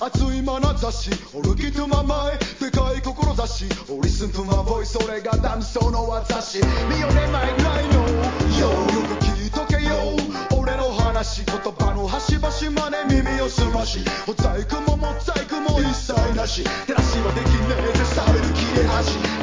熱い眼差し Oh look into my mind でかい志 Oh listen to my voice それがダンスの私見よねマイクライノ Yo よく聞いとけよ俺の話言葉の端々まで耳を澄ましモザイクもモザイクも一切なし照らしはできねえぜされる切れ味